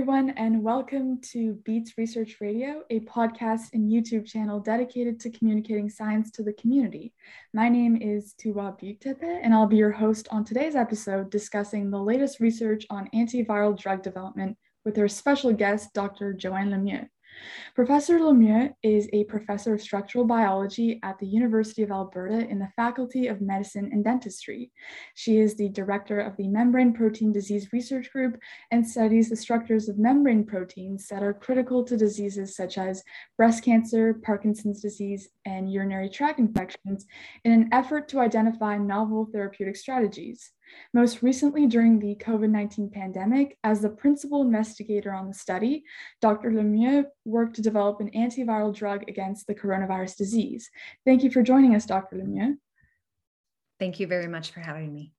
everyone, and welcome to Beats Research Radio, a podcast and YouTube channel dedicated to communicating science to the community. My name is Tuba Büyüktepe, and I'll be your host on today's episode discussing the latest research on antiviral drug development with our special guest, Dr. Joanne Lemieux. Professor Lemieux is a professor of structural biology at the University of Alberta in the Faculty of Medicine and Dentistry. She is the director of the Membrane Protein Disease Research Group and studies the structures of membrane proteins that are critical to diseases such as breast cancer, Parkinson's disease, and urinary tract infections in an effort to identify novel therapeutic strategies. Most recently, during the COVID-19 pandemic, as the principal investigator on the study, Dr. Lemieux worked to develop an antiviral drug against the coronavirus disease. Thank you for joining us, Dr. Lemieux. Thank you very much for having me.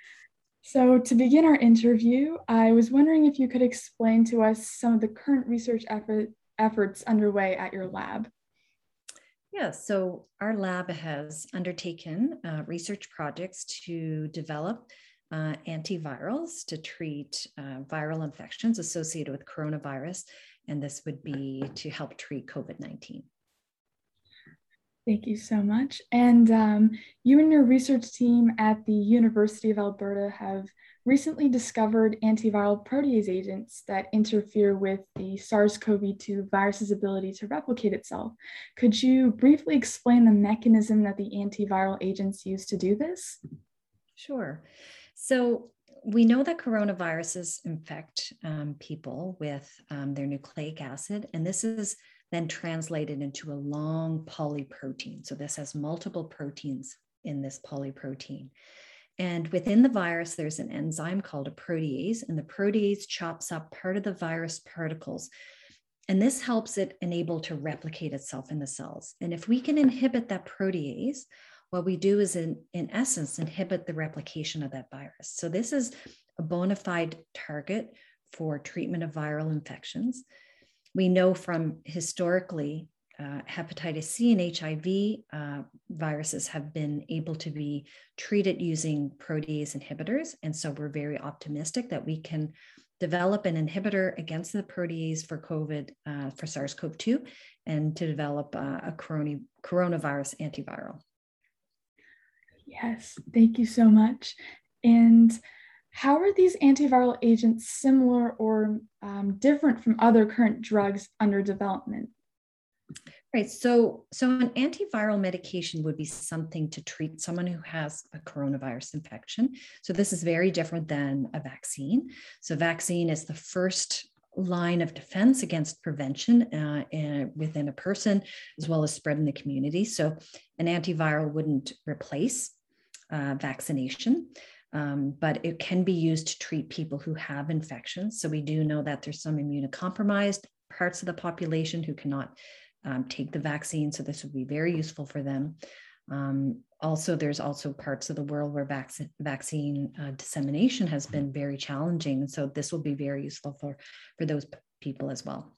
So to begin our interview, I was wondering if you could explain to us some of the current research efforts underway at your lab. Yeah, so our lab has undertaken research projects to develop antivirals to treat viral infections associated with coronavirus, and this would be to help treat COVID-19. Thank you so much. And you and your research team at the University of Alberta have recently discovered antiviral protease agents that interfere with the SARS-CoV-2 virus's ability to replicate itself. Could you briefly explain the mechanism that the antiviral agents use to do this? Sure. So we know that coronaviruses infect people with their nucleic acid, and this is then translated into a long polyprotein. So this has multiple proteins in this polyprotein. And within the virus, there's an enzyme called a protease, and the protease chops up part of the virus particles. And this helps it enable to replicate itself in the cells. And if we can inhibit that protease, what we do is in essence, inhibit the replication of that virus. So this is a bona fide target for treatment of viral infections. We know from historically, hepatitis C and HIV viruses have been able to be treated using protease inhibitors. And so we're very optimistic that we can develop an inhibitor against the protease for COVID, for SARS-CoV-2, and to develop a coronavirus antiviral. Yes, thank you so much. And how are these antiviral agents similar or different from other current drugs under development? Right. So an antiviral medication would be something to treat someone who has a coronavirus infection. So this is very different than a vaccine. So vaccine is the first line of defense against prevention within a person, as well as spread in the community. So an antiviral wouldn't replace vaccination. But it can be used to treat people who have infections. So we do know that there's some immunocompromised parts of the population who cannot take the vaccine. So this would be very useful for them. Also, there's also parts of the world where vaccine dissemination has been very challenging. And so this will be very useful for those people as well.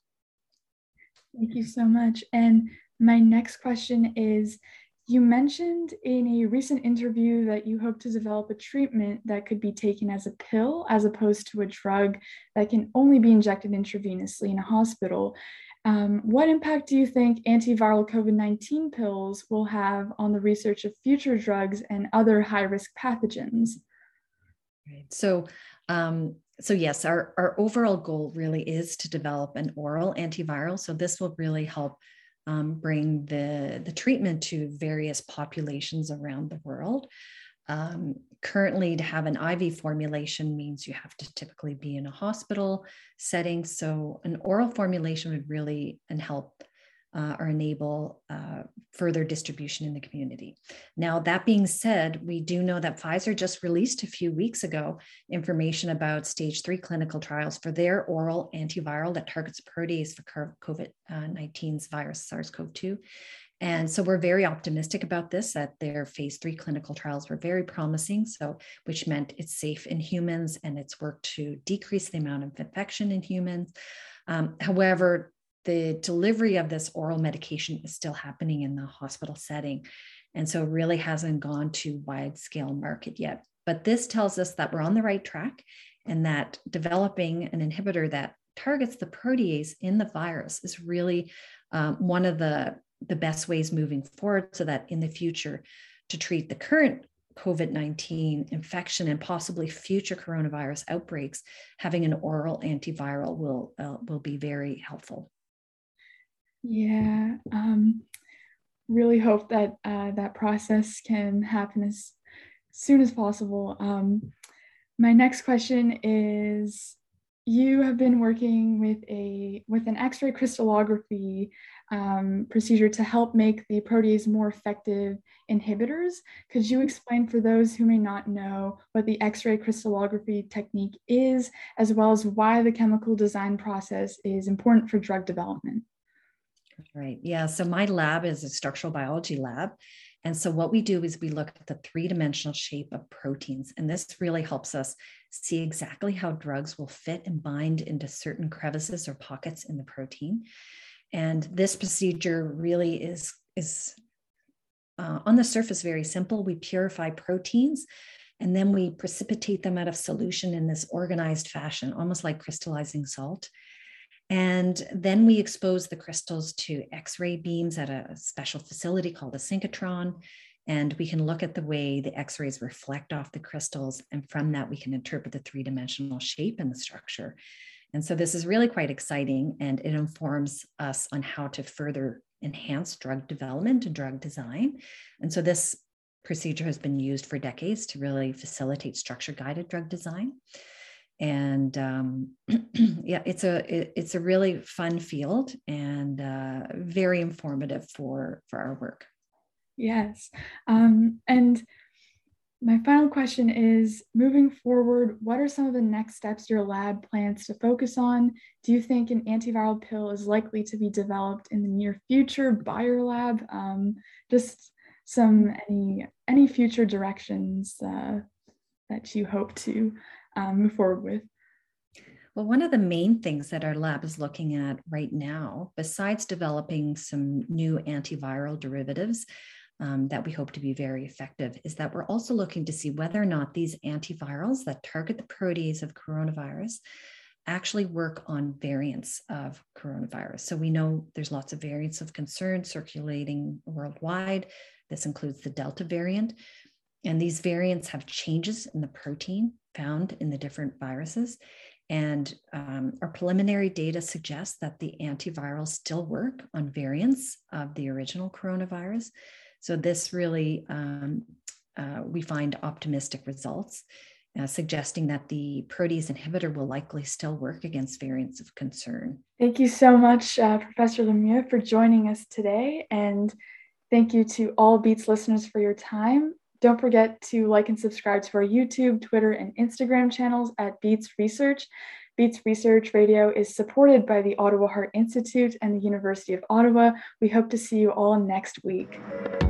Thank you so much. And my next question is, you mentioned in a recent interview that you hope to develop a treatment that could be taken as a pill as opposed to a drug that can only be injected intravenously in a hospital. What impact do you think antiviral COVID-19 pills will have on the research of future drugs and other high-risk pathogens? Right. So yes, our overall goal really is to develop an oral antiviral. So this will really help bring the treatment to various populations around the world. Currently, to have an IV formulation means you have to typically be in a hospital setting. So an oral formulation would really help or enable further distribution in the community. Now, that being said, we do know that Pfizer just released a few weeks ago information about stage 3 clinical trials for their oral antiviral that targets protease for COVID-19's virus, SARS-CoV-2. And so we're very optimistic about this, that their phase 3 clinical trials were very promising, which meant it's safe in humans and it's worked to decrease the amount of infection in humans. However, the delivery of this oral medication is still happening in the hospital setting. And so it really hasn't gone to wide scale market yet. But this tells us that we're on the right track and that developing an inhibitor that targets the protease in the virus is really one of the best ways moving forward, so that in the future, to treat the current COVID-19 infection and possibly future coronavirus outbreaks, having an oral antiviral will be very helpful. Yeah, really hope that that process can happen as soon as possible. My next question is, you have been working with an X-ray crystallography procedure to help make the protease more effective inhibitors. Could you explain for those who may not know what the X-ray crystallography technique is, as well as why the chemical design process is important for drug development? Right. Yeah. So my lab is a structural biology lab. And so what we do is we look at the three-dimensional shape of proteins. And this really helps us see exactly how drugs will fit and bind into certain crevices or pockets in the protein. And this procedure really is on the surface very simple. We purify proteins, and then we precipitate them out of solution in this organized fashion, almost like crystallizing salt. And then we expose the crystals to X-ray beams at a special facility called a synchrotron. And we can look at the way the X-rays reflect off the crystals. And from that, we can interpret the three-dimensional shape and the structure. And so this is really quite exciting, and it informs us on how to further enhance drug development and drug design. And so this procedure has been used for decades to really facilitate structure-guided drug design. And yeah, it's a really fun field and very informative for our work. Yes. And my final question is, moving forward, what are some of the next steps your lab plans to focus on? Do you think an antiviral pill is likely to be developed in the near future by your lab? Just any future directions that you hope to move forward with? Well, one of the main things that our lab is looking at right now, besides developing some new antiviral derivatives that we hope to be very effective, is that we're also looking to see whether or not these antivirals that target the protease of coronavirus actually work on variants of coronavirus. So we know there's lots of variants of concern circulating worldwide. This includes the Delta variant. And these variants have changes in the protein found in the different viruses. And our preliminary data suggests that the antivirals still work on variants of the original coronavirus. So this really, we find optimistic results, suggesting that the protease inhibitor will likely still work against variants of concern. Thank you so much, Professor Lemieux, for joining us today. And thank you to all Beats listeners for your time. Don't forget to like and subscribe to our YouTube, Twitter, and Instagram channels at Beats Research. Beats Research Radio is supported by the Ottawa Heart Institute and the University of Ottawa. We hope to see you all next week.